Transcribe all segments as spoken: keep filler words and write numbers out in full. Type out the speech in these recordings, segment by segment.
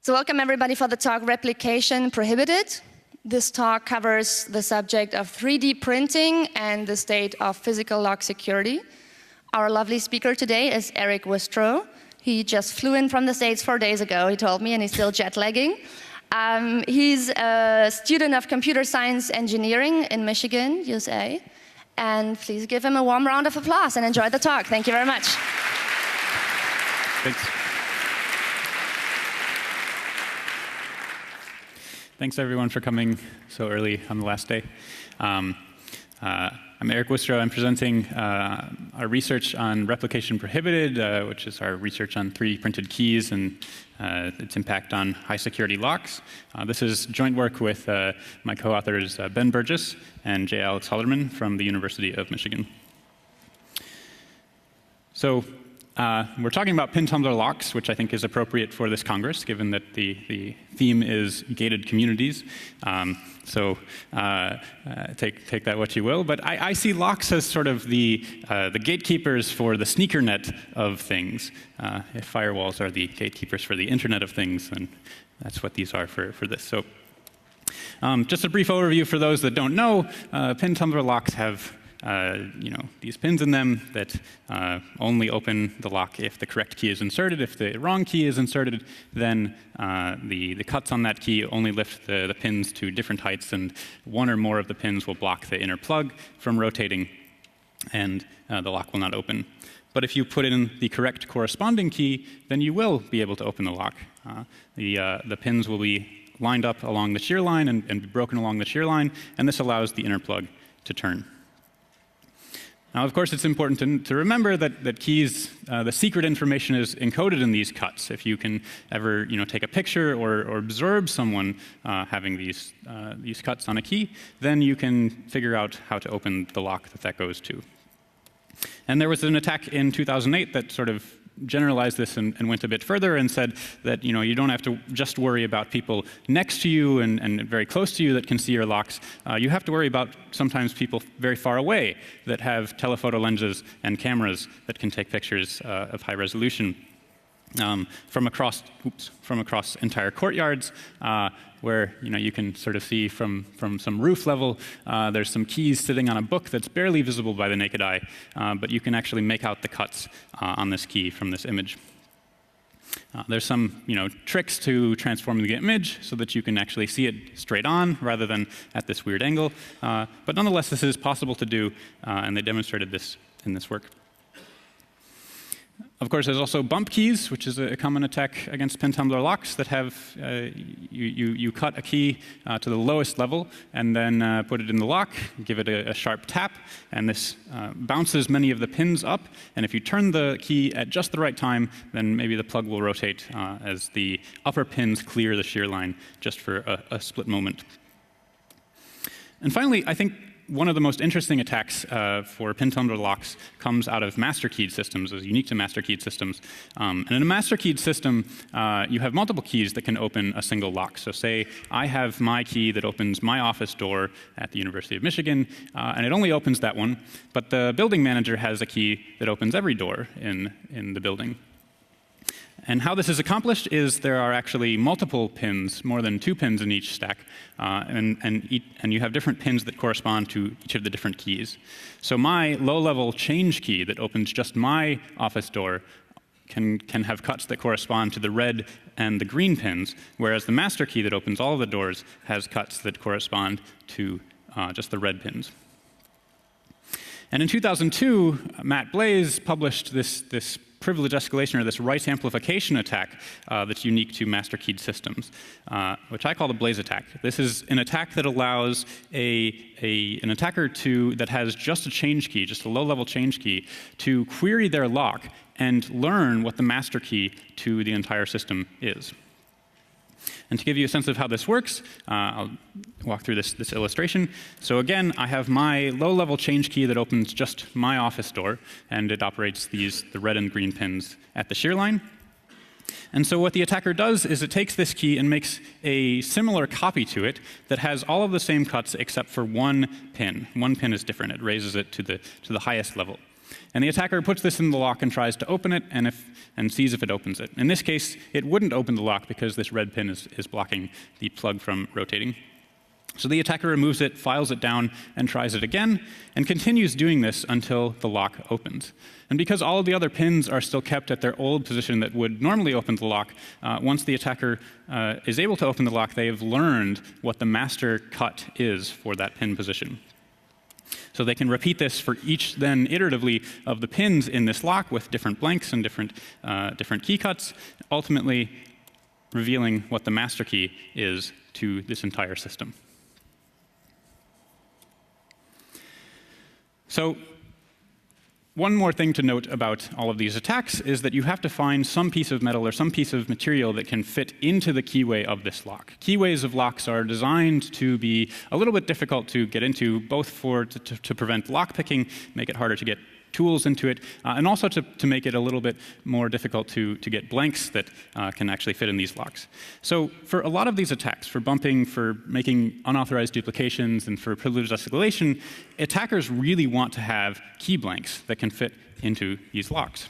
So welcome everybody for the talk Replication Prohibited. This talk covers the subject of three D printing and the state of physical lock security. Our lovely speaker today is Eric Wistrow. He just flew in from the States four days ago, he told me, and he's still jet lagging. Um, he's a student of computer science engineering in Michigan, U S A. And please give him a warm round of applause and enjoy the talk. Thank you very much. Thanks. Thanks everyone for coming so early on the last day. Um, uh, I'm Eric Wistrow. I'm presenting uh, our research on Replication Prohibited, uh, which is our research on three D printed keys and uh, its impact on high security locks. Uh, this is joint work with uh, my co-authors uh, Ben Burgess and J. Alex Halderman from the University of Michigan. So uh, we're talking about pin tumbler locks, which I think is appropriate for this Congress, given that the, the theme is gated communities. Um, so uh, uh, take, take that what you will. But I, I see locks as sort of the, uh, the gatekeepers for the sneaker net of things. Uh, if firewalls are the gatekeepers for the Internet of Things, then that's what these are for, for this. So um, just a brief overview for those that don't know, uh, pin tumbler locks have Uh, you know, these pins in them that uh, only open the lock if the correct key is inserted. If the wrong key is inserted, then uh, the, the cuts on that key only lift the, the pins to different heights, and one or more of the pins will block the inner plug from rotating, and uh, the lock will not open. But if you put in the correct corresponding key, then you will be able to open the lock. Uh, the, uh, the pins will be lined up along the shear line and, and be broken along the shear line, and this allows the inner plug to turn. Now, of course, it's important to, to remember that, that keys, uh, the secret information is encoded in these cuts. If you can ever you know, take a picture or, or observe someone uh, having these, uh, these cuts on a key, then you can figure out how to open the lock that that goes to. And there was an attack in two thousand eight that sort of generalized this and, and went a bit further and said that you know you don't have to just worry about people next to you and, and very close to you that can see your locks. Uh, you have to worry about sometimes people very far away that have telephoto lenses and cameras that can take pictures uh, of high resolution um, from across oops, from across entire courtyards. Uh, where you know you can sort of see from from some roof level, uh, there's some keys sitting on a book that's barely visible by the naked eye, uh, but you can actually make out the cuts uh, on this key from this image. Uh, there's some you know tricks to transforming the image so that you can actually see it straight on rather than at this weird angle, uh, but nonetheless this is possible to do, uh, and they demonstrated this in this work. Of course, there's also bump keys, which is a common attack against pin tumbler locks that have uh, you, you, you cut a key uh, to the lowest level and then uh, put it in the lock, give it a, a sharp tap, and this uh, bounces many of the pins up. And if you turn the key at just the right time, then maybe the plug will rotate uh, as the upper pins clear the shear line just for a, a split moment. And finally, I think one of the most interesting attacks uh, for pin tumbler locks comes out of master keyed systems, is unique to master keyed systems. Um, and in a master keyed system, uh, you have multiple keys that can open a single lock. So say I have my key that opens my office door at the University of Michigan, uh, and it only opens that one, but the building manager has a key that opens every door in, in the building. And how this is accomplished is there are actually multiple pins, more than two pins in each stack, uh, and, and, each, and you have different pins that correspond to each of the different keys. So my low-level change key that opens just my office door can, can have cuts that correspond to the red and the green pins, whereas the master key that opens all of the doors has cuts that correspond to uh, just the red pins. And in two thousand two, Matt Blaze published this, this privilege escalation, or this Rice amplification attack uh, that's unique to master keyed systems, uh, which I call the Blaze attack. This is an attack that allows a, a, an attacker to, that has just a change key, just a low-level change key, to query their lock and learn what the master key to the entire system is. And to give you a sense of how this works, uh, I'll walk through this, this illustration. So again, I have my low-level change key that opens just my office door, and it operates these, the red and green pins at the shear line. And so what the attacker does is it takes this key and makes a similar copy to it that has all of the same cuts except for one pin. One pin is different. It raises it to the, to the highest level. And the attacker puts this in the lock and tries to open it and, if, and sees if it opens it. In this case, it wouldn't open the lock because this red pin is, is blocking the plug from rotating. So the attacker removes it, files it down, and tries it again, and continues doing this until the lock opens. And because all of the other pins are still kept at their old position that would normally open the lock, uh, once the attacker uh, is able to open the lock, they have learned what the master cut is for that pin position. So they can repeat this for each then iteratively of the pins in this lock with different blanks and different, uh, different key cuts, ultimately revealing what the master key is to this entire system. So one more thing to note about all of these attacks is that you have to find some piece of metal or some piece of material that can fit into the keyway of this lock. Keyways of locks are designed to be a little bit difficult to get into, both for to, to, to prevent lock picking, make it harder to get tools into it, uh, and also to, to make it a little bit more difficult to, to get blanks that uh, can actually fit in these locks. So for a lot of these attacks, for bumping, for making unauthorized duplications, and for privileged escalation, attackers really want to have key blanks that can fit into these locks.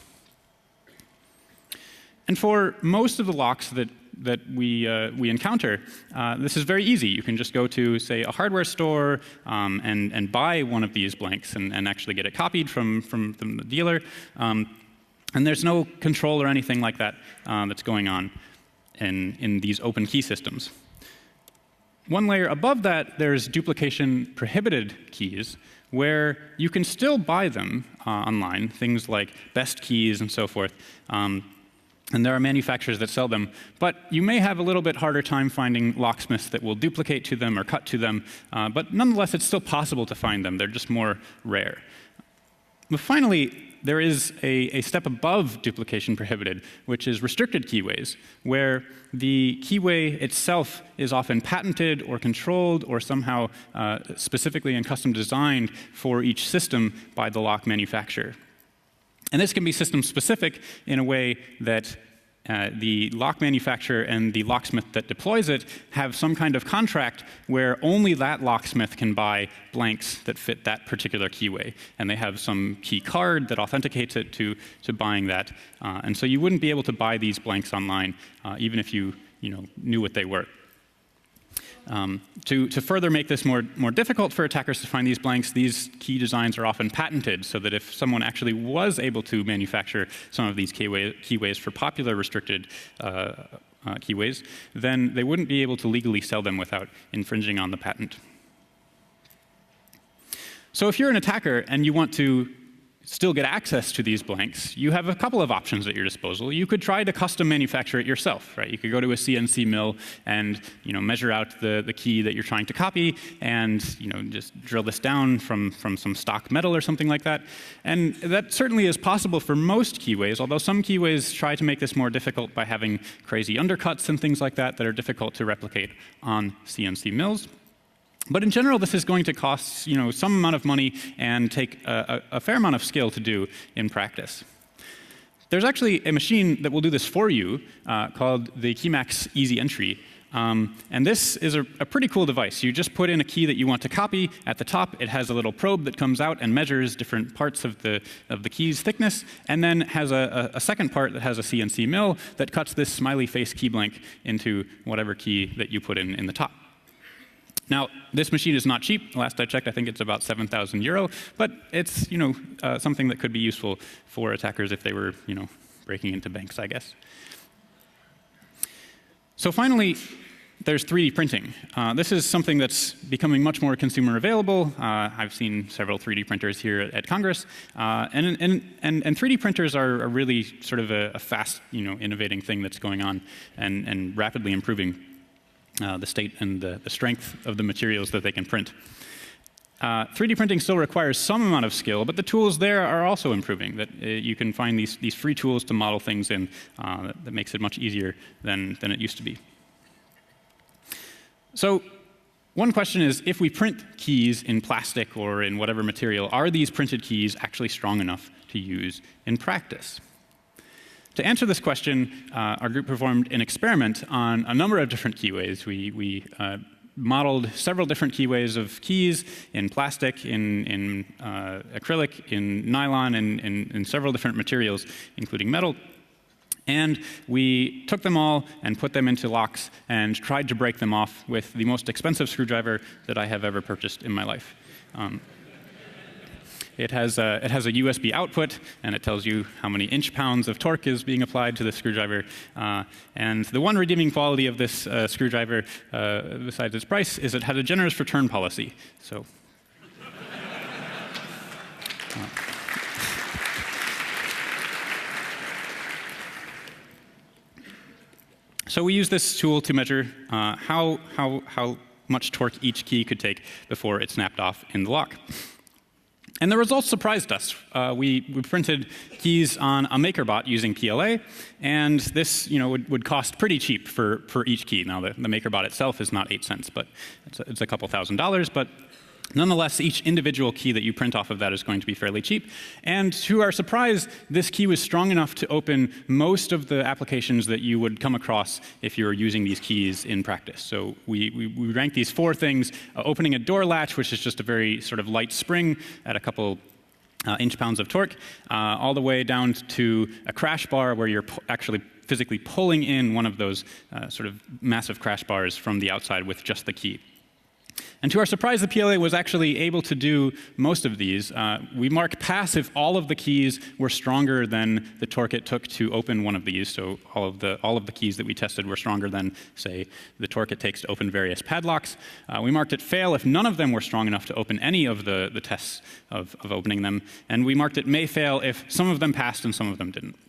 And for most of the locks that that we, uh, we encounter, uh, this is very easy. You can just go to, say, a hardware store um, and, and buy one of these blanks and, and actually get it copied from, from, from the dealer. Um, and there's no control or anything like that uh, that's going on in, in these open key systems. One layer above that, there's duplication prohibited keys, where you can still buy them uh, online, things like best keys and so forth. Um, And there are manufacturers that sell them. But you may have a little bit harder time finding locksmiths that will duplicate to them or cut to them. Uh, but nonetheless, it's still possible to find them. They're just more rare. But finally, there is a, a step above duplication prohibited, which is restricted keyways, where the keyway itself is often patented or controlled or somehow uh, specifically and custom designed for each system by the lock manufacturer. And this can be system specific in a way that uh, the lock manufacturer and the locksmith that deploys it have some kind of contract where only that locksmith can buy blanks that fit that particular keyway. And they have some key card that authenticates it to, to buying that. Uh, and so you wouldn't be able to buy these blanks online, uh, even if you, you know, knew what they were. Um, to, to further make this more, more difficult for attackers to find these blanks, these key designs are often patented, so that if someone actually was able to manufacture some of these keyway, keyways for popular restricted uh, uh, keyways, then they wouldn't be able to legally sell them without infringing on the patent. So if you're an attacker and you want to still get access to these blanks, you have a couple of options at your disposal. You could try to custom manufacture it yourself, right? You could go to a C N C mill and, you know, measure out the, the key that you're trying to copy and, you know, just drill this down from, from some stock metal or something like that. And that certainly is possible for most keyways, although some keyways try to make this more difficult by having crazy undercuts and things like that that are difficult to replicate on C N C mills. But in general, this is going to cost, you know, some amount of money and take a, a, a fair amount of skill to do in practice. There's actually a machine that will do this for you uh, called the Keymax Easy Entry. Um, and this is a, a pretty cool device. You just put in a key that you want to copy. At the top, it has a little probe that comes out and measures different parts of the, of the key's thickness, and then has a, a, a second part that has a C N C mill that cuts this smiley face key blank into whatever key that you put in in the top. Now, this machine is not cheap. Last I checked, I think it's about seven thousand euro, but it's, you know, uh, something that could be useful for attackers if they were, you know, breaking into banks, I guess. So finally, there's three D printing. Uh, this is something that's becoming much more consumer available. Uh, I've seen several three D printers here at, at Congress, uh, and, and, and, and three D printers are, are really sort of a, a fast, you know, innovating thing that's going on and, and rapidly improving Uh, the state and the, the strength of the materials that they can print. Uh, three D printing still requires some amount of skill, but the tools there are also improving. That uh, you can find these, these free tools to model things in uh, that, that makes it much easier than, than it used to be. So one question is, if we print keys in plastic or in whatever material, are these printed keys actually strong enough to use in practice? To answer this question, uh, our group performed an experiment on a number of different keyways. We, we uh, modeled several different keyways of keys in plastic, in, in uh, acrylic, in nylon, and in, in several different materials, including metal. And we took them all and put them into locks and tried to break them off with the most expensive screwdriver that I have ever purchased in my life. Um, It has, a, it has a U S B output, and it tells you how many inch-pounds of torque is being applied to the screwdriver. Uh, and the one redeeming quality of this uh, screwdriver, uh, besides its price, is it had a generous return policy. So, uh. so we use this tool to measure uh, how, how, how much torque each key could take before it snapped off in the lock. And the results surprised us. Uh, we, we printed keys on a MakerBot using P L A, and this you know, would, would cost pretty cheap for, for each key. Now, the, the MakerBot itself is not eight cents, but it's a, it's a couple thousand dollars. But nonetheless, each individual key that you print off of that is going to be fairly cheap. And to our surprise, this key was strong enough to open most of the applications that you would come across if you were using these keys in practice. So we, we, we ranked these four things: uh, opening a door latch, which is just a very sort of light spring at a couple uh, inch-pounds of torque, uh, all the way down to a crash bar where you're actually physically pulling in one of those uh, sort of massive crash bars from the outside with just the key. And to our surprise, the P L A was actually able to do most of these. Uh, we mark pass if all of the keys were stronger than the torque it took to open one of these. So all of the, all of the keys that we tested were stronger than, say, the torque it takes to open various padlocks. Uh, we marked it fail if none of them were strong enough to open any of the, the tests of, of opening them. And we marked it may fail if some of them passed and some of them didn't.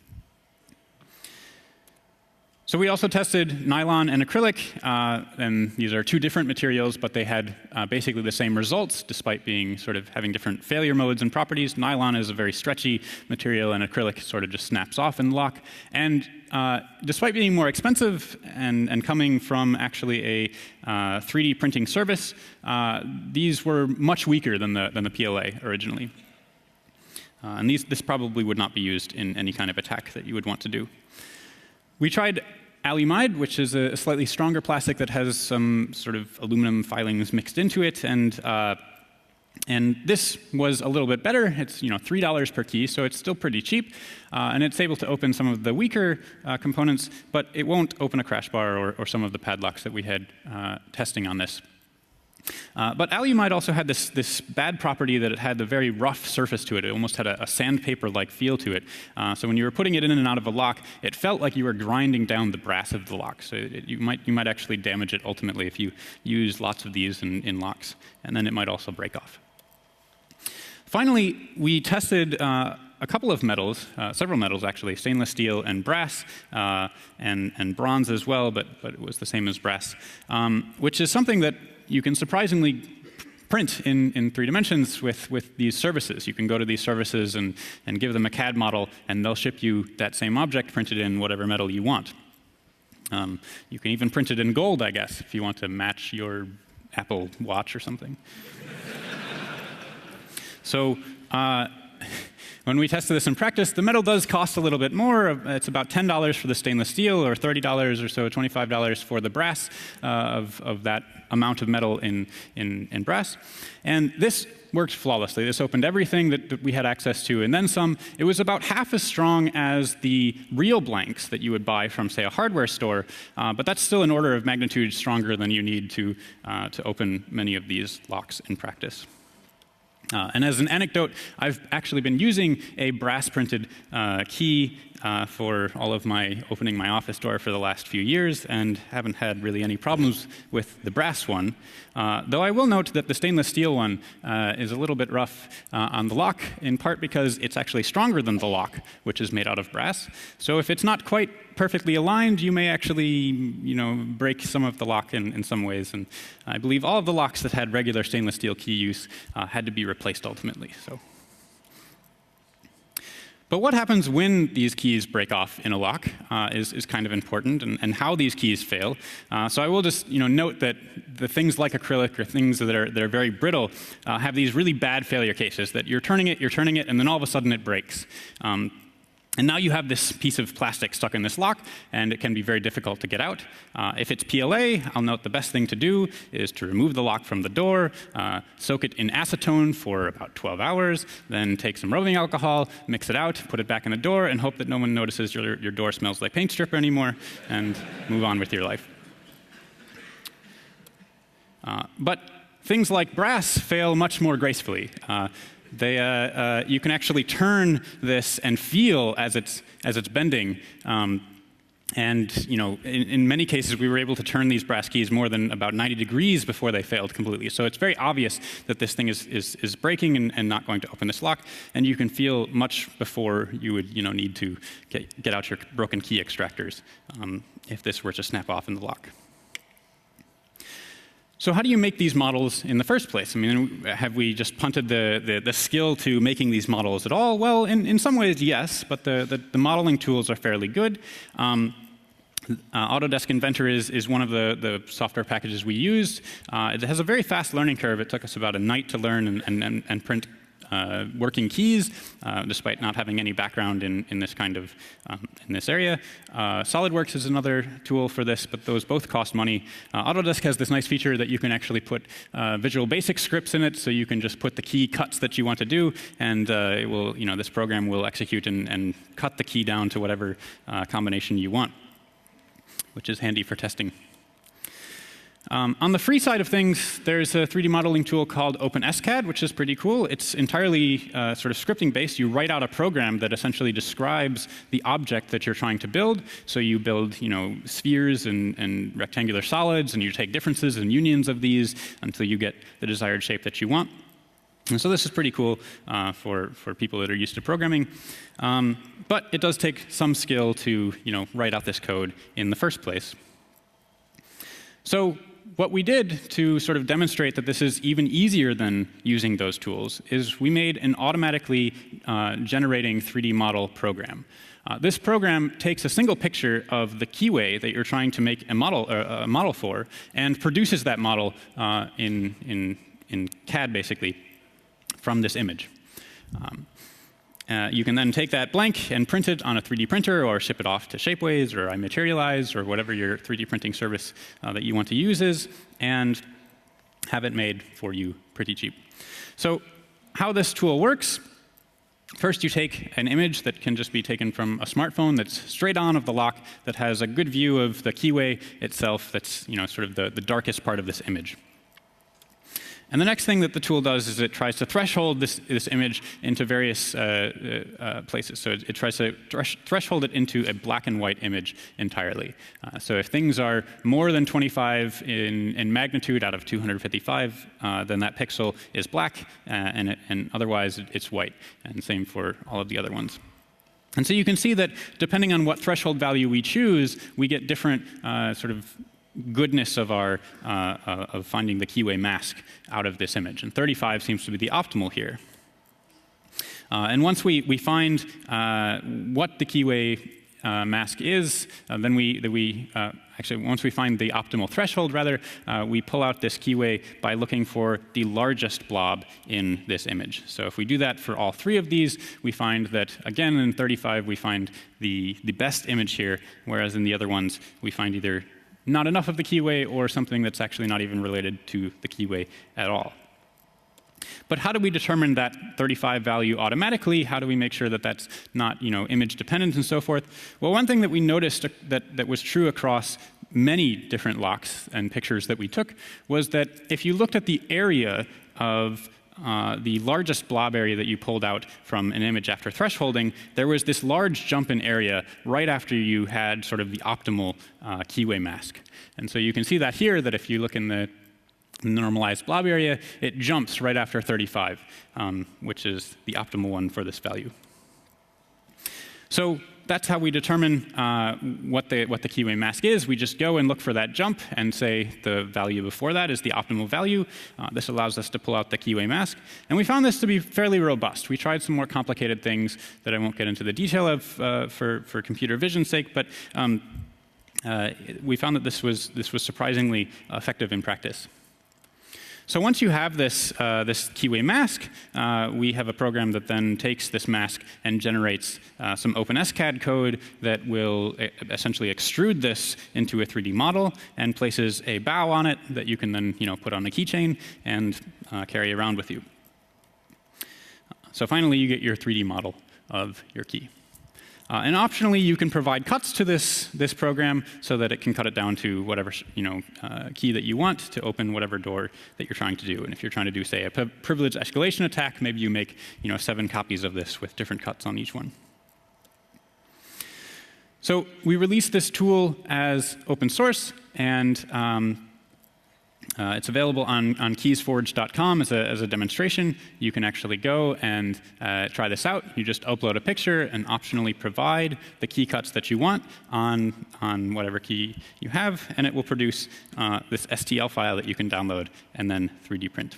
So we also tested nylon and acrylic, uh, and these are two different materials, but they had uh, basically the same results, despite being sort of having different failure modes and properties. Nylon is a very stretchy material, and acrylic sort of just snaps off in the lock. And uh, despite being more expensive and, and coming from actually a uh, three D printing service, uh, these were much weaker than the, than the P L A originally. Uh, and these, this probably would not be used in any kind of attack that you would want to do. We tried alumide, which is a slightly stronger plastic that has some sort of aluminum filings mixed into it, and uh, and this was a little bit better. It's you know three dollars per key, so it's still pretty cheap, uh, and it's able to open some of the weaker uh, components, but it won't open a crash bar or, or some of the padlocks that we had uh, testing on this. Uh, but alumide also had this, this bad property that it had a very rough surface to it. It almost had a, a sandpaper-like feel to it. Uh, so when you were putting it in and out of a lock, it felt like you were grinding down the brass of the lock. So it, you, might, you might actually damage it ultimately if you use lots of these in, in locks. And then it might also break off. Finally, we tested uh, a couple of metals, uh, several metals actually, stainless steel and brass, uh, and, and bronze as well, but, but it was the same as brass, um, which is something that you can surprisingly print in, in three dimensions with, with these services. You can go to these services and, and give them a C A D model, and they'll ship you that same object printed in whatever metal you want. Um, you can even print it in gold, I guess, if you want to match your Apple Watch or something. So uh, when we tested this in practice, the metal does cost a little bit more. It's about ten dollars for the stainless steel, or thirty dollars or so, twenty-five dollars for the brass uh, of, of that amount of metal in, in, in brass. And this worked flawlessly. This opened everything that, that we had access to, and then some. It was about half as strong as the real blanks that you would buy from, say, a hardware store, uh, but that's still an order of magnitude stronger than you need to, uh, to open many of these locks in practice. Uh, and as an anecdote, I've actually been using a brass-printed uh, key uh, for all of my opening my office door for the last few years, and haven't had really any problems with the brass one. Uh, though I will note that the stainless steel one uh, is a little bit rough uh, on the lock, in part because it's actually stronger than the lock, which is made out of brass. So if it's not quite perfectly aligned, you may actually, you know, break some of the lock in, in some ways. And I believe all of the locks that had regular stainless steel key use uh, had to be replaced ultimately. So. But what happens when these keys break off in a lock uh, is, is kind of important, and, and how these keys fail. Uh, so I will just you know, note that the things like acrylic or things that are, that are very brittle uh, have these really bad failure cases, that you're turning it, you're turning it, and then all of a sudden it breaks. Um, And now you have this piece of plastic stuck in this lock, and it can be very difficult to get out. Uh, if it's P L A, I'll note the best thing to do is to remove the lock from the door, uh, soak it in acetone for about twelve hours, then take some rubbing alcohol, mix it out, put it back in the door, and hope that no one notices your, your door smells like paint stripper anymore, and move on with your life. Uh, but things like brass fail much more gracefully. Uh, They, uh, uh, you can actually turn this and feel as it's, as it's bending. Um, and you know, in, in many cases, we were able to turn these brass keys more than about ninety degrees before they failed completely. So it's very obvious that this thing is, is, is breaking and, and not going to open this lock. And you can feel much before you would you know, need to get, get out your broken key extractors um, if this were to snap off in the lock. So how do you make these models in the first place? I mean, have we just punted the, the, the skill to making these models at all? Well, in, in some ways, yes, but the, the, the modeling tools are fairly good. Um, uh, Autodesk Inventor is, is one of the, the software packages we used. Uh, it has a very fast learning curve. It took us about a night to learn and, and, and print Uh, working keys, uh, despite not having any background in, in this kind of, um, in this area. Uh, SolidWorks is another tool for this, but those both cost money. Uh, Autodesk has this nice feature that you can actually put uh, Visual Basic scripts in it, so you can just put the key cuts that you want to do, and uh, it will, you know, this program will execute and, and cut the key down to whatever uh, combination you want, which is handy for testing. Um, on the free side of things, there's a three D modeling tool called OpenSCAD, which is pretty cool. It's entirely uh, sort of scripting based. You write out a program that essentially describes the object that you're trying to build. So you build, you know, spheres and, and rectangular solids, and you take differences and unions of these until you get the desired shape that you want. And so this is pretty cool uh, for, for people that are used to programming. Um, but it does take some skill to, you know, write out this code in the first place. So what we did to sort of demonstrate that this is even easier than using those tools is we made an automatically uh, generating three D model program. Uh, this program takes a single picture of the keyway that you're trying to make a model, uh, a model for, and produces that model uh, in, in, in C A D, basically, from this image. Um, Uh, you can then take that blank and print it on a three D printer or ship it off to Shapeways or iMaterialize or whatever your three D printing service uh, that you want to use is, and have it made for you pretty cheap. So how this tool works, first you take an image that can just be taken from a smartphone that's straight on of the lock, that has a good view of the keyway itself, that's, you know, sort of the, the darkest part of this image. And the next thing that the tool does is it tries to threshold this, this image into various uh, uh, places. So it, it tries to thresh threshold it into a black and white image entirely. Uh, so if things are more than twenty-five in, in magnitude out of two hundred fifty-five, uh, then that pixel is black, uh, and, it, and otherwise it's white. And same for all of the other ones. And so you can see that depending on what threshold value we choose, we get different uh, sort of goodness of our uh, uh, of finding the keyway mask out of this image, and thirty-five seems to be the optimal here. Uh, and once we we find uh, what the keyway uh, mask is, uh, then we then we uh, actually once we find the optimal threshold, rather, uh, we pull out this keyway by looking for the largest blob in this image. So if we do that for all three of these, we find that again in thirty-five we find the the best image here, whereas in the other ones we find either not enough of the keyway or something that's actually not even related to the keyway at all. But how do we determine that thirty-five value automatically? How do we make sure that that's not, you know, image dependent and so forth? Well, one thing that we noticed that, that was true across many different locks and pictures that we took was that if you looked at the area of Uh, the largest blob area that you pulled out from an image after thresholding, there was this large jump in area right after you had sort of the optimal uh, keyway mask. And so you can see that here, that if you look in the normalized blob area, it jumps right after thirty-five, um, which is the optimal one for this value. So that's how we determine uh, what, the, what the keyway mask is. We just go and look for that jump and say the value before that is the optimal value. Uh, this allows us to pull out the keyway mask. And we found this to be fairly robust. We tried some more complicated things that I won't get into the detail of uh, for, for computer vision's sake, but um, uh, we found that this was, this was surprisingly effective in practice. So once you have this, uh, this keyway mask, uh, we have a program that then takes this mask and generates uh, some OpenSCAD code that will e essentially extrude this into a three D model and places a bow on it that you can then you know, put on a keychain and uh, carry around with you. So finally, you get your three D model of your key. Uh, and optionally, you can provide cuts to this, this program so that it can cut it down to whatever you know, uh, key that you want to open whatever door that you're trying to do. And if you're trying to do, say, a privilege escalation attack, maybe you make you know, seven copies of this with different cuts on each one. So we released this tool as open source, and um, Uh, it's available on, on keysforge dot com as a, as a demonstration. You can actually go and uh, try this out. You just upload a picture and optionally provide the key cuts that you want on, on whatever key you have, and it will produce uh, this S T L file that you can download and then three D print.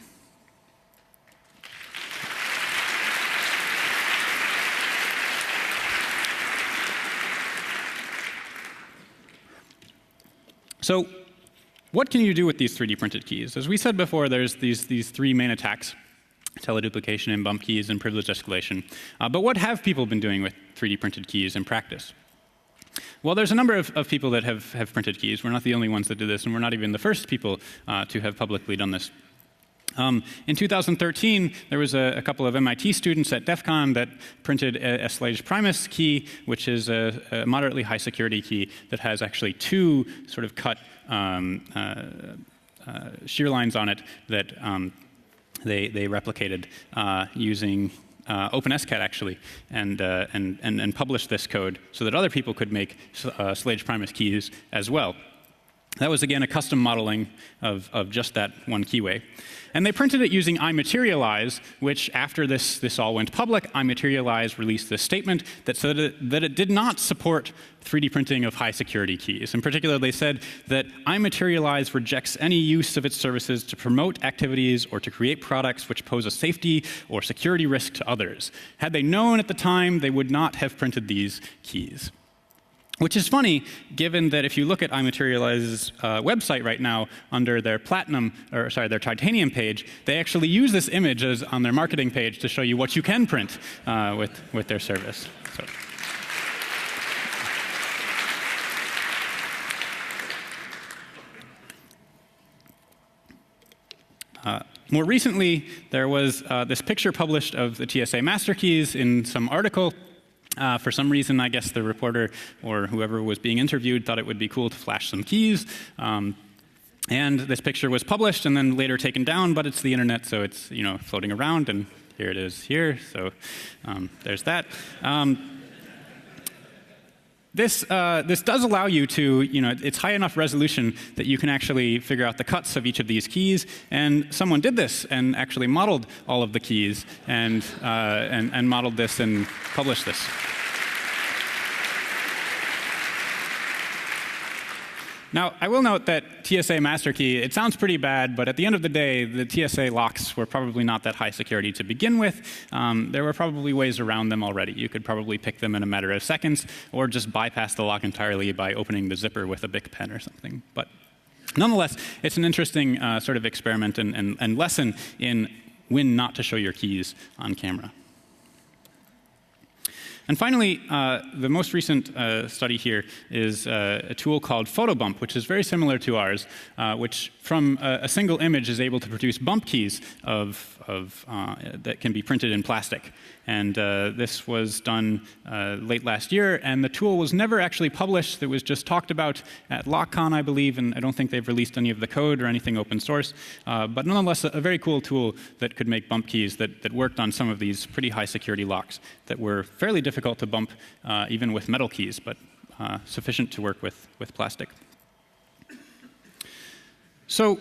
So what can you do with these three D printed keys? As we said before, there's these, these three main attacks: teleduplication and bump keys and privilege escalation. Uh, but what have people been doing with three D printed keys in practice? Well, there's a number of, of people that have, have printed keys. We're not the only ones that did this, and we're not even the first people uh, to have publicly done this. Um, in two thousand thirteen, there was a, a couple of M I T students at DEF CON that printed a, a Slage Primus key, which is a, a moderately high security key that has actually two sort of cut um, uh, uh, shear lines on it that um, they, they replicated uh, using uh, OpenSCAD actually, and, uh, and, and, and published this code so that other people could make uh, Slage Primus keys as well. That was, again, a custom modeling of, of just that one keyway. And they printed it using iMaterialize, which after this, this all went public, iMaterialize released this statement that said that it, that it did not support three D printing of high security keys. In particular, they said that iMaterialize rejects any use of its services to promote activities or to create products which pose a safety or security risk to others. Had they known at the time, they would not have printed these keys. Which is funny, given that if you look at iMaterialize's uh, website right now, under their platinum, or sorry, their titanium page, they actually use this image as on their marketing page to show you what you can print uh, with, with their service. So. Uh, more recently, there was uh, this picture published of the T S A master keys in some article. Uh, for some reason, I guess the reporter or whoever was being interviewed thought it would be cool to flash some keys. Um, and this picture was published and then later taken down, but it's the internet, so it's you know floating around, and here it is here. So um, there's that. Um, This, uh, this does allow you to, you know, it's high enough resolution that you can actually figure out the cuts of each of these keys. And someone did this and actually modeled all of the keys and, uh, and, and modeled this and published this. Now, I will note that T S A master key, it sounds pretty bad, but at the end of the day, the T S A locks were probably not that high security to begin with. Um, there were probably ways around them already. You could probably pick them in a matter of seconds, or just bypass the lock entirely by opening the zipper with a Bic pen or something. But nonetheless, it's an interesting uh, sort of experiment and, and, and lesson in when not to show your keys on camera. And finally, uh, the most recent uh, study here is uh, a tool called PhotoBump, which is very similar to ours, uh, which from a, a single image is able to produce bump keys of, of, uh, that can be printed in plastic. And uh, this was done uh, late last year, and the tool was never actually published. It was just talked about at LockCon, I believe, and I don't think they've released any of the code or anything open source. Uh, but nonetheless, a, a very cool tool that could make bump keys that, that worked on some of these pretty high security locks that were fairly difficult to bump, uh, even with metal keys, but uh, sufficient to work with, with plastic. So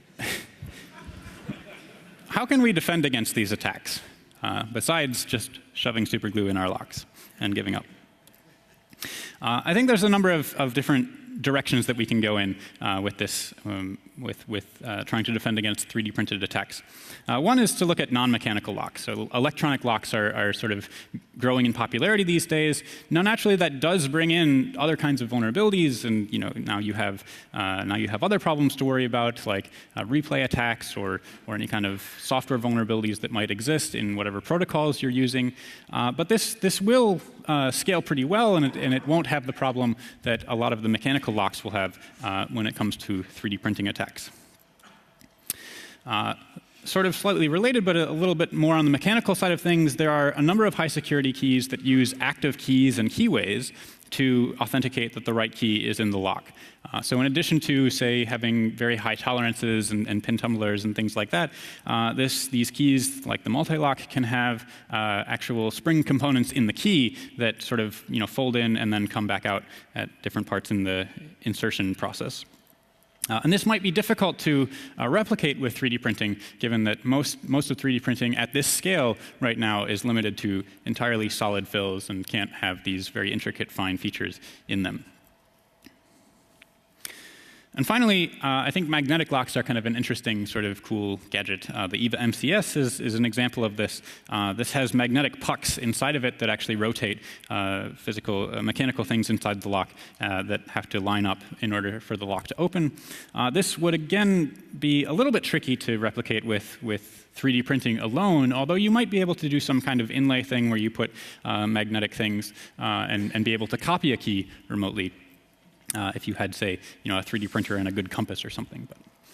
how can we defend against these attacks, uh, besides just shoving super glue in our locks and giving up? Uh, I think there's a number of, of different directions that we can go in uh, with this, um, with, with uh, trying to defend against three D printed attacks. Uh, one is to look at non-mechanical locks. So electronic locks are, are sort of growing in popularity these days. Now, naturally, that does bring in other kinds of vulnerabilities, and you know, now you have uh, now you have other problems to worry about, like uh, replay attacks or or any kind of software vulnerabilities that might exist in whatever protocols you're using. Uh, but this this will uh, scale pretty well, and it, and it won't have the problem that a lot of the mechanical locks will have uh, when it comes to three D printing attacks. Uh, Sort of slightly related, but a little bit more on the mechanical side of things, there are a number of high security keys that use active keys and keyways to authenticate that the right key is in the lock. Uh, so in addition to, say, having very high tolerances and, and pin tumblers and things like that, uh, this, these keys, like the multi-lock, can have uh, actual spring components in the key that sort of you know, fold in and then come back out at different parts in the insertion process. Uh, and this might be difficult to uh, replicate with three D printing, given that most, most of three D printing at this scale right now is limited to entirely solid fills and can't have these very intricate, fine features in them. And finally, uh, I think magnetic locks are kind of an interesting sort of cool gadget. Uh, the EVA M C S is, is an example of this. Uh, this has magnetic pucks inside of it that actually rotate uh, physical, uh, mechanical things inside the lock uh, that have to line up in order for the lock to open. Uh, this would again be a little bit tricky to replicate with, with three D printing alone, although you might be able to do some kind of inlay thing where you put uh, magnetic things uh, and, and be able to copy a key remotely. Uh, if you had, say, you know, a three D printer and a good compass or something.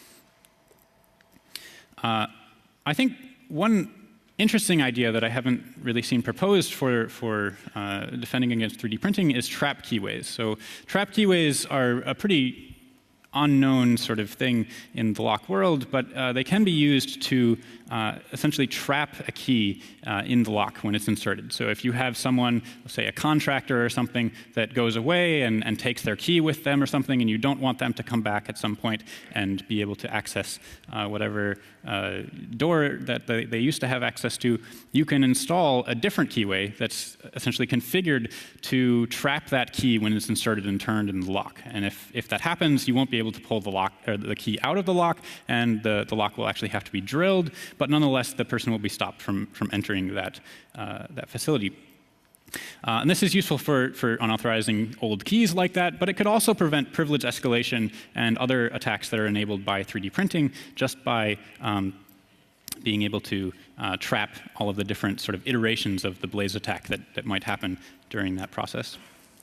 But uh, I think one interesting idea that I haven't really seen proposed for, for uh, defending against three D printing is trap keyways. So trap keyways are a pretty unknown sort of thing in the lock world, but uh, they can be used to uh, essentially trap a key uh, in the lock when it's inserted. So if you have someone, say a contractor or something, that goes away and, and takes their key with them or something, and you don't want them to come back at some point and be able to access uh, whatever uh, door that they, they used to have access to, you can install a different keyway that's essentially configured to trap that key when it's inserted and turned in the lock. And if, if that happens, you won't be able to pull the lock or the key out of the lock, and the, the lock will actually have to be drilled, but nonetheless the person will be stopped from, from entering that, uh, that facility. Uh, and this is useful for, for unauthorizing old keys like that, but it could also prevent privilege escalation and other attacks that are enabled by three D printing just by um, being able to uh, trap all of the different sort of iterations of the Blaze attack that, that might happen during that process.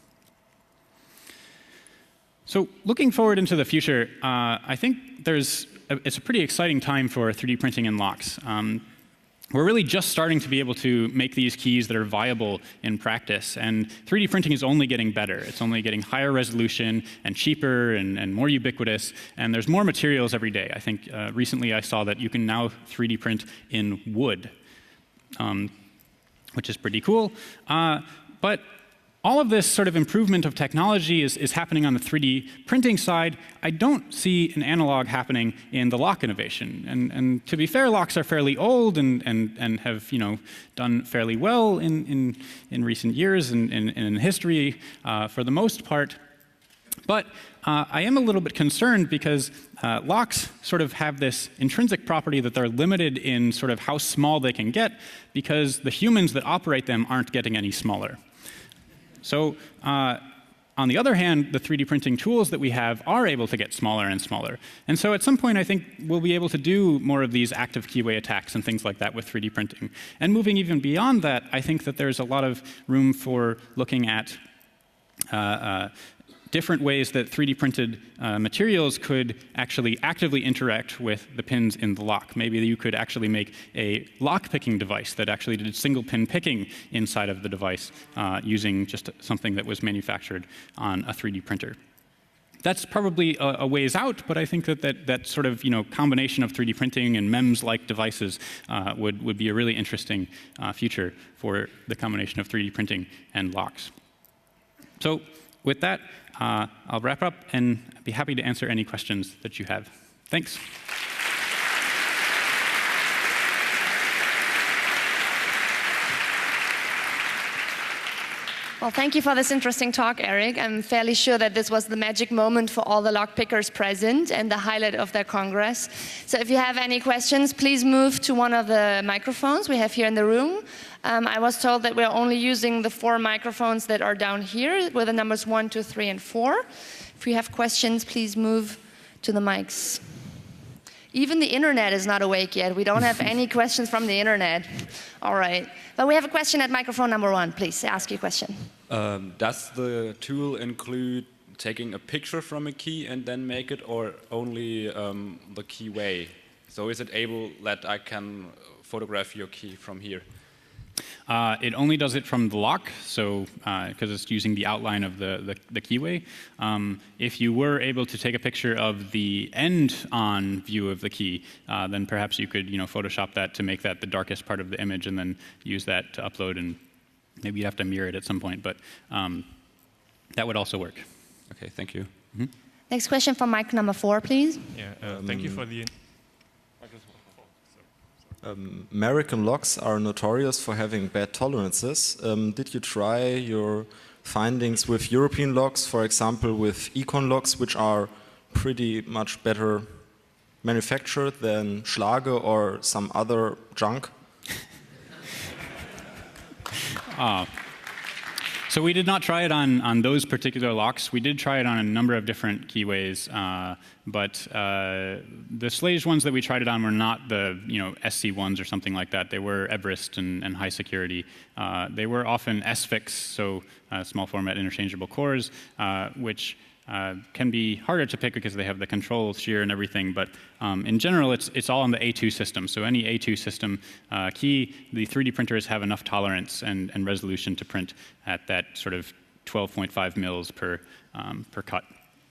So looking forward into the future, uh, I think there's a, it's a pretty exciting time for three D printing and locks. Um, we're really just starting to be able to make these keys that are viable in practice, and three D printing is only getting better. It's only getting higher resolution and cheaper and, and more ubiquitous, and there's more materials every day. I think uh, recently I saw that you can now three D print in wood, um, which is pretty cool. Uh, but all of this sort of improvement of technology is, is happening on the three D printing side. I don't see an analog happening in the lock innovation. And, and to be fair, locks are fairly old and, and, and have you know, done fairly well in, in, in recent years and in, in history uh, for the most part. But uh, I am a little bit concerned because uh, locks sort of have this intrinsic property that they're limited in sort of how small they can get because the humans that operate them aren't getting any smaller. So uh, on the other hand, the three D printing tools that we have are able to get smaller and smaller. And so at some point, I think we'll be able to do more of these active keyway attacks and things like that with three D printing. And moving even beyond that, I think that there's a lot of room for looking at uh, uh, different ways that three D printed uh, materials could actually actively interact with the pins in the lock. Maybe you could actually make a lock picking device that actually did single pin picking inside of the device uh, using just something that was manufactured on a three D printer. That's probably a, a ways out, but I think that that, that sort of you know, combination of three D printing and MEMS-like devices uh, would, would be a really interesting uh, future for the combination of three D printing and locks. So with that, Uh, I'll wrap up and be happy to answer any questions that you have. Thanks. Well, thank you for this interesting talk, Eric. I'm fairly sure that this was the magic moment for all the lock pickers present and the highlight of their congress. So if you have any questions, please move to one of the microphones we have here in the room. Um, I was told that we're only using the four microphones that are down here with the numbers one, two, three, and four. If you have questions, please move to the mics. Even the internet is not awake yet. We don't have any questions from the internet. All right. But we have a question at microphone number one. Please ask your question. Um, does the tool include taking a picture from a key and then make it, or only um, the keyway? So is it able that I can photograph your key from here? Uh, it only does it from the lock, so because uh, it's using the outline of the, the, the keyway. Um, if you were able to take a picture of the end-on view of the key, uh, then perhaps you could, you know, Photoshop that to make that the darkest part of the image, and then use that to upload. And maybe you have to mirror it at some point, but um, that would also work. Okay, thank you. Mm-hmm. Next question from mic number four, please. Yeah, uh, um, thank you for the. Um, American locks are notorious for having bad tolerances. Um, did you try your findings with European locks, for example, with Econ locks, which are pretty much better manufactured than Schlage or some other junk? uh, so we did not try it on, on those particular locks. We did try it on a number of different keyways, uh, but uh, the Schlage ones that we tried it on were not the you know S C ones or something like that. They were Everest and, and high security. Uh, they were often S F I Cs, so uh, small format interchangeable cores, uh, which Uh, can be harder to pick because they have the control shear and everything, but um, in general, it's, it's all on the A two system. So any A two system uh, key, the three D printers have enough tolerance and, and resolution to print at that sort of twelve point five mils per, um, per cut.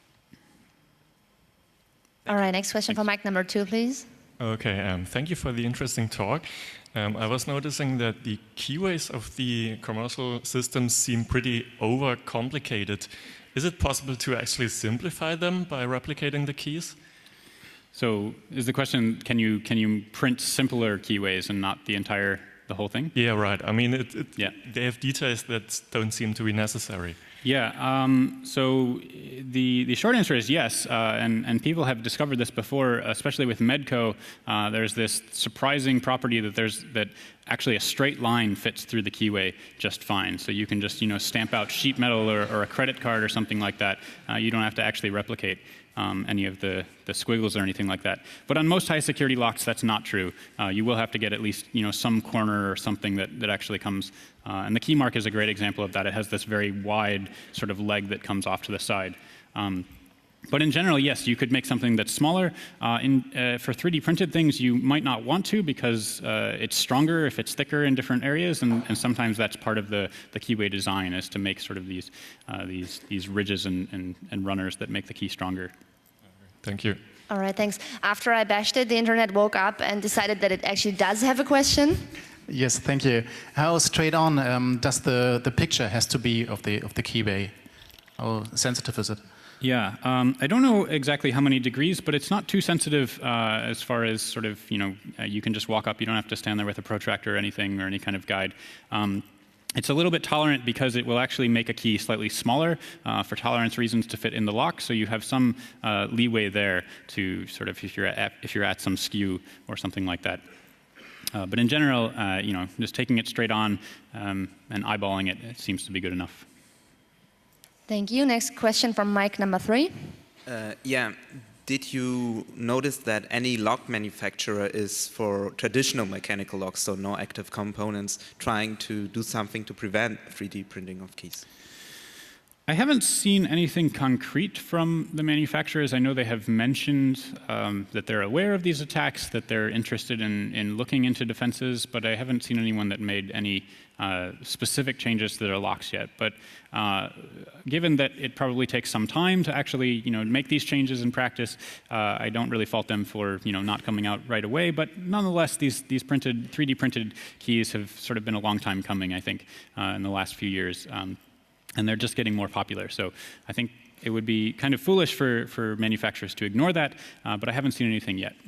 All right, next question Thanks. for mic number two, please. Okay, um, thank you for the interesting talk. Um, I was noticing that the keyways of the commercial systems seem pretty overcomplicated. Is it possible to actually simplify them by replicating the keys? So is the question, can you, can you print simpler keyways and not the entire, the whole thing? Yeah, right. I mean, it, it, yeah. they have details that don't seem to be necessary. Yeah, um, so the, the short answer is yes, uh, and, and people have discovered this before, especially with Medco. Uh, there's this surprising property that there's that actually a straight line fits through the keyway just fine. So you can just you know stamp out sheet metal or, or a credit card or something like that. Uh, you don't have to actually replicate um, any of the, the squiggles or anything like that. But on most high security locks, that's not true. Uh, you will have to get at least you know some corner or something that, that actually comes. Uh, and the key mark is a great example of that. It has this very wide sort of leg that comes off to the side. Um, But in general, yes, you could make something that's smaller. Uh, in, uh, for three D printed things, you might not want to because uh, it's stronger if it's thicker in different areas, and, and sometimes that's part of the, the keyway design is to make sort of these, uh, these, these ridges and, and, and runners that make the key stronger. Thank you. All right, thanks. After I bashed it, the internet woke up and decided that it actually does have a question. Yes, thank you. How straight on um, does the, the picture has to be of the, of the keyway? How sensitive is it? Yeah, um, I don't know exactly how many degrees, but it's not too sensitive uh, as far as sort of, you know, uh, you can just walk up. You don't have to stand there with a protractor or anything or any kind of guide. Um, it's a little bit tolerant because it will actually make a key slightly smaller uh, for tolerance reasons to fit in the lock. So you have some uh, leeway there to sort of, if you're at, if you're at some skew or something like that. Uh, but in general, uh, you know, just taking it straight on um, and eyeballing it, it seems to be good enough. Thank you. Next question from mic number three. Uh, yeah. Did you notice that any lock manufacturer is for traditional mechanical locks, so no active components, trying to do something to prevent three D printing of keys? I haven't seen anything concrete from the manufacturers. I know they have mentioned um, that they're aware of these attacks, that they're interested in, in looking into defenses, but I haven't seen anyone that made any uh, specific changes to their locks yet. But uh, given that it probably takes some time to actually, you know, make these changes in practice, uh, I don't really fault them for, you know, not coming out right away. But nonetheless, these these printed three D printed keys have sort of been a long time coming, I think, uh, in the last few years. Um, And they're just getting more popular. So I think it would be kind of foolish for, for manufacturers to ignore that, uh, but I haven't seen anything yet.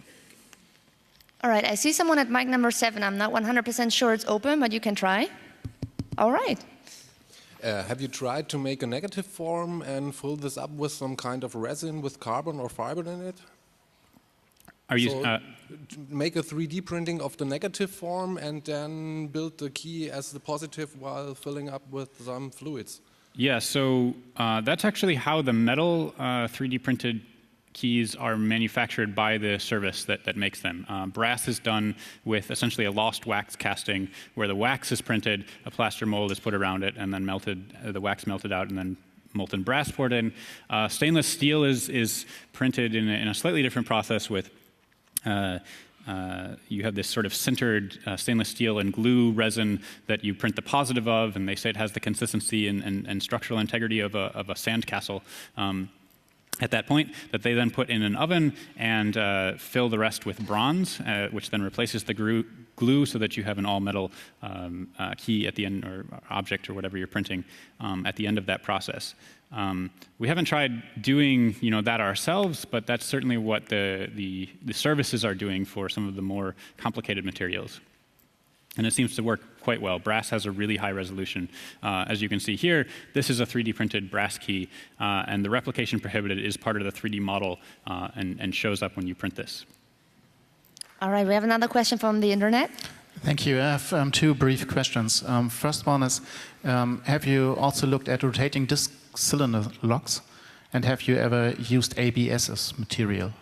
All right, I see someone at mic number seven. I'm not one hundred percent sure it's open, but you can try. All right. Uh, have you tried to make a negative form and fill this up with some kind of resin with carbon or fiber in it? Are you So uh, to make a three D printing of the negative form and then build the key as the positive while filling up with some fluids? Yeah, so uh, that's actually how the metal uh, three D printed keys are manufactured by the service that, that makes them. Uh, brass is done with essentially a lost wax casting, where the wax is printed, a plaster mold is put around it, and then melted, uh, the wax melted out, and then molten brass poured in. Uh, stainless steel is, is printed in a, in a slightly different process with uh, Uh, you have this sort of centered uh, stainless steel and glue resin that you print the positive of, and they say it has the consistency and, and, and structural integrity of a, of a sandcastle um, at that point, that they then put in an oven and uh, fill the rest with bronze, uh, which then replaces the glue, glue so that you have an all-metal um, uh, key at the end, or object, or whatever you're printing um, at the end of that process. Um, we haven't tried doing, you know, that ourselves, but that's certainly what the, the, the services are doing for some of the more complicated materials. And it seems to work quite well. Brass has a really high resolution. Uh, as you can see here, this is a three D printed brass key, uh, and the replication prohibited is part of the three D model uh, and, and shows up when you print this. All right, we have another question from the internet. Thank you. I have um, two brief questions. Um, first one is, um, have you also looked at rotating disc cylinder locks? And have you ever used A B S as material?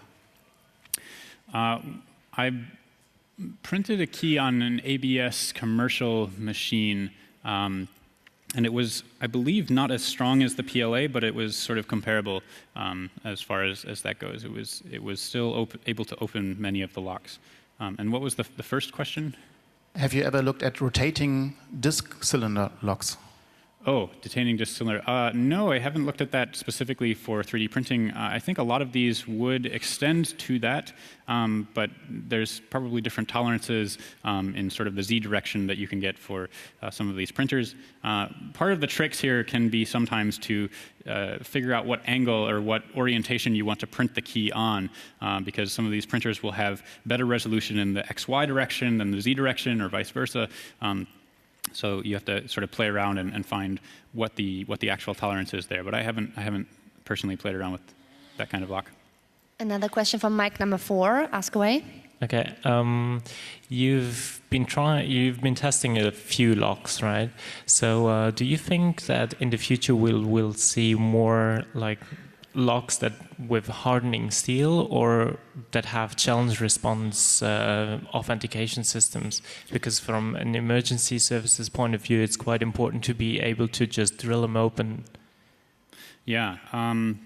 Uh, I printed a key on an A B S commercial machine, um, and it was, I believe, not as strong as the P L A, but it was sort of comparable um, as far as, as that goes. It was, it was still op able to open many of the locks. Um, and what was the, the first question? Have you ever looked at rotating disc cylinder locks? Oh, detaining disc cylinder. Uh, no, I haven't looked at that specifically for three D printing. Uh, I think a lot of these would extend to that, um, but there's probably different tolerances um, in sort of the Z direction that you can get for uh, some of these printers. Uh, part of the tricks here can be sometimes to uh, figure out what angle or what orientation you want to print the key on, uh, because some of these printers will have better resolution in the X Y direction than the Z direction, or vice versa. Um, So you have to sort of play around and, and find what the what the actual tolerance is there. But I haven't I haven't personally played around with that kind of lock. Another question from Mike number four. Ask away. Okay. Um, you've been trying. You've been testing a few locks, right? So uh, do you think that in the future we'll we'll see more like locks that with hardening steel, or that have challenge response uh, authentication systems? Because from an emergency services point of view, it's quite important to be able to just drill them open. Yeah. Um,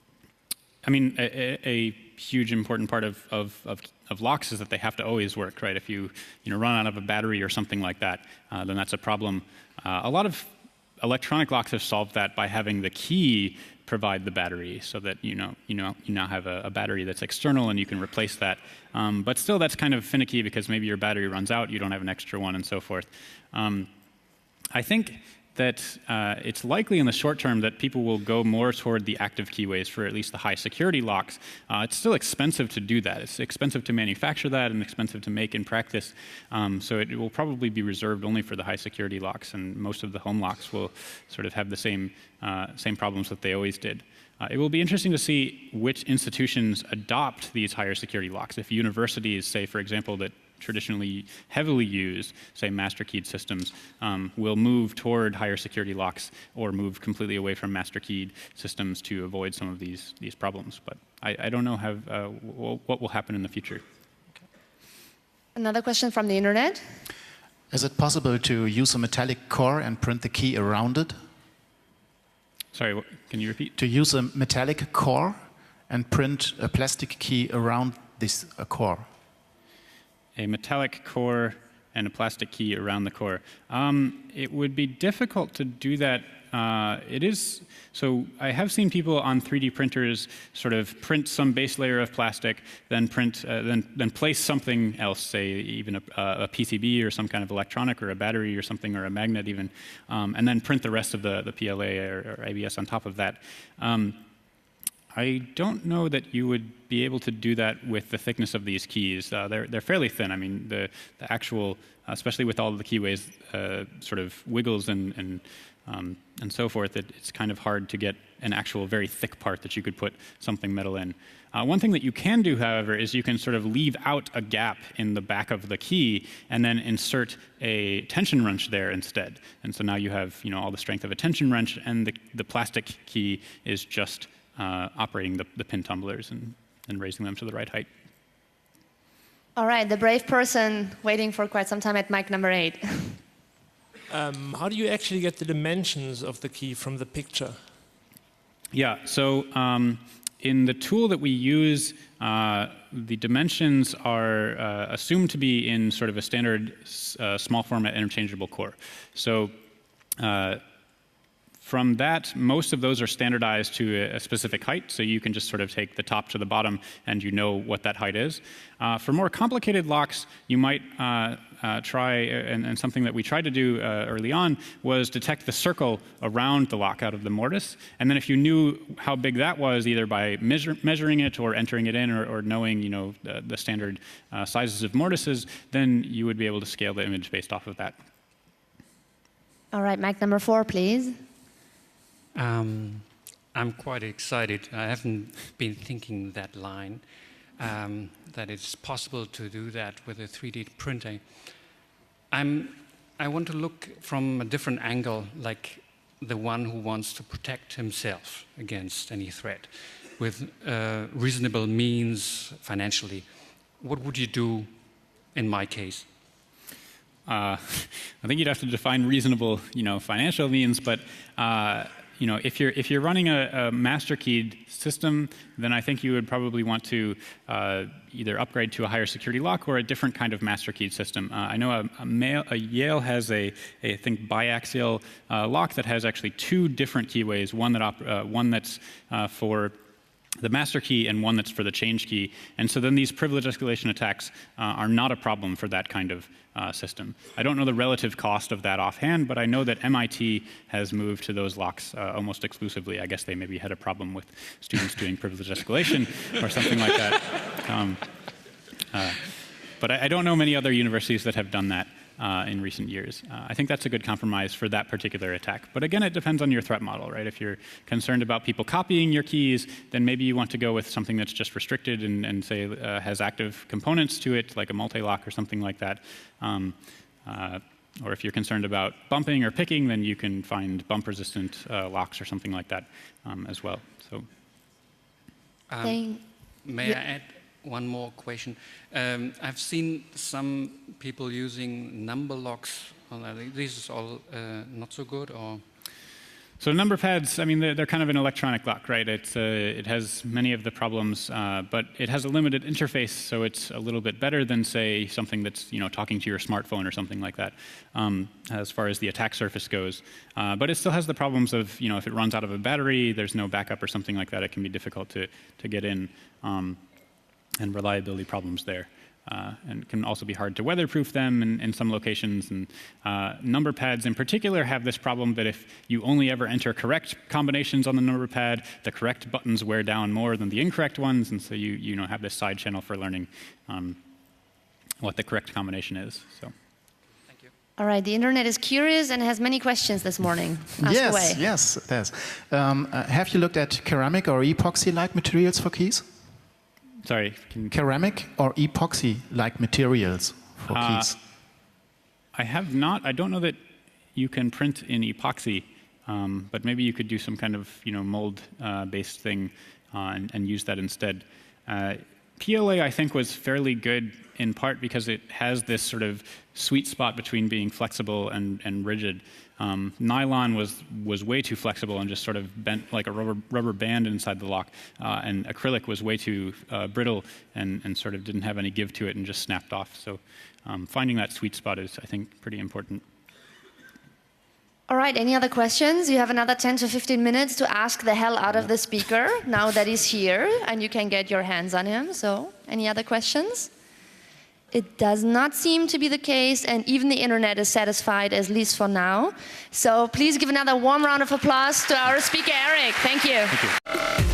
I mean, a, a huge important part of, of, of, of locks is that they have to always work, right? If you, you know, run out of a battery or something like that, uh, then that's a problem. Uh, a lot of electronic locks have solved that by having the key provide the battery, so that you know you know you now have a, a battery that's external and you can replace that. Um, but still, that's kind of finicky because maybe your battery runs out, you don't have an extra one, and so forth. Um, I think that uh, it's likely in the short term that people will go more toward the active keyways for at least the high security locks. Uh, it's still expensive to do that. It's expensive to manufacture that and expensive to make in practice. Um, so it, it will probably be reserved only for the high security locks, and most of the home locks will sort of have the same, uh, same problems that they always did. Uh, it will be interesting to see which institutions adopt these higher security locks. If universities say, for example, that traditionally heavily used, say, master keyed systems, um, will move toward higher security locks, or move completely away from master keyed systems to avoid some of these these problems. But I, I don't know how, uh, what will happen in the future. Okay. Another question from the internet. Is it possible to use a metallic core and print the key around it? Sorry, what, can you repeat? To use a metallic core and print a plastic key around this uh, core. A metallic core and a plastic key around the core. Um, it would be difficult to do that. Uh, it is, so I have seen people on three D printers sort of print some base layer of plastic, then print, uh, then, then place something else, say even a, a P C B or some kind of electronic, or a battery or something, or a magnet even, um, and then print the rest of the, the P L A or, or A B S on top of that. Um, I don't know that you would be able to do that with the thickness of these keys. Uh, they're, they're fairly thin. I mean, the, the actual, especially with all of the keyways, uh, sort of wiggles and, and, um, and so forth, it, it's kind of hard to get an actual very thick part that you could put something metal in. Uh, one thing that you can do, however, is you can sort of leave out a gap in the back of the key and then insert a tension wrench there instead. And so now you have, you know, all the strength of a tension wrench, and the, the plastic key is just uh, operating the, the pin tumblers and, and raising them to the right height. All right, the brave person waiting for quite some time at mic number eight. um, how do you actually get the dimensions of the key from the picture? Yeah, so um, in the tool that we use, uh, the dimensions are uh, assumed to be in sort of a standard uh, small format interchangeable core. So uh, from that, most of those are standardized to a, a specific height, so you can just sort of take the top to the bottom and you know what that height is. Uh, for more complicated locks, you might uh, uh, try, and, and something that we tried to do uh, early on was detect the circle around the lock out of the mortise. And then if you knew how big that was, either by measure, measuring it or entering it in, or, or knowing, you know, the, the standard uh, sizes of mortises, then you would be able to scale the image based off of that. All right, mic number four, please. Um, I'm quite excited. I haven't been thinking that line, um, that it's possible to do that with a three D printing. I'm, I want to look from a different angle, like the one who wants to protect himself against any threat with uh, reasonable means financially. What would you do in my case? Uh, I think you'd have to define reasonable, you know, financial means, but uh, you know, if you're if you're running a, a master keyed system, then I think you would probably want to uh, either upgrade to a higher security lock or a different kind of master keyed system. Uh, I know a, a, Mail, a Yale has a, a I think biaxial uh, lock that has actually two different keyways. One that op, uh, one that's uh, for the master key and one that's for the change key. And so then these privilege escalation attacks uh, are not a problem for that kind of uh, system. I don't know the relative cost of that offhand, but I know that M I T has moved to those locks uh, almost exclusively. I guess they maybe had a problem with students doing privilege escalation or something like that. Um, uh, but I, I don't know many other universities that have done that Uh, in recent years. Uh, I think that's a good compromise for that particular attack. But again, it depends on your threat model, right? If you're concerned about people copying your keys, then maybe you want to go with something that's just restricted and, and say uh, has active components to it, like a multi-lock or something like that. Um, uh, or if you're concerned about bumping or picking, then you can find bump-resistant uh, locks or something like that um, as well. So, um, may yeah. I add one more question? Um, I've seen some people using number locks. This is all uh, not so good, or? So number pads, I mean, they're, they're kind of an electronic lock, right? It's, uh, it has many of the problems, uh, but it has a limited interface, so it's a little bit better than, say, something that's, you know, talking to your smartphone or something like that, um, as far as the attack surface goes. Uh, but it still has the problems of, you know, if it runs out of a battery, there's no backup or something like that, it can be difficult to, to get in. Um, and reliability problems there. Uh, and it can also be hard to weatherproof them in, in some locations. And uh, number pads in particular have this problem that if you only ever enter correct combinations on the number pad, the correct buttons wear down more than the incorrect ones, and so you, you know, have this side channel for learning um, what the correct combination is. So. Thank you. All right, the internet is curious and has many questions this morning. Ask yes, away. yes, it has. Um, uh, have you looked at ceramic or epoxy-like materials for keys? Sorry. Can Ceramic or epoxy-like materials for uh, keys? I have not. I don't know that you can print in epoxy, um, but maybe you could do some kind of, you know, mold-based uh, thing uh, and, and use that instead. Uh, P L A, I think, was fairly good in part because it has this sort of sweet spot between being flexible and, and rigid. Um, nylon was was way too flexible and just sort of bent like a rubber rubber band inside the lock, uh, and acrylic was way too uh, brittle and, and sort of didn't have any give to it and just snapped off. So um, finding that sweet spot is, I think, pretty important. All right, any other questions? You have another ten to fifteen minutes to ask the hell out of the speaker now that he's here and you can get your hands on him. So, any other questions? It does not seem to be the case, and even the internet is satisfied, at least for now. So please give another warm round of applause to our speaker, Eric. Thank you. Thank you.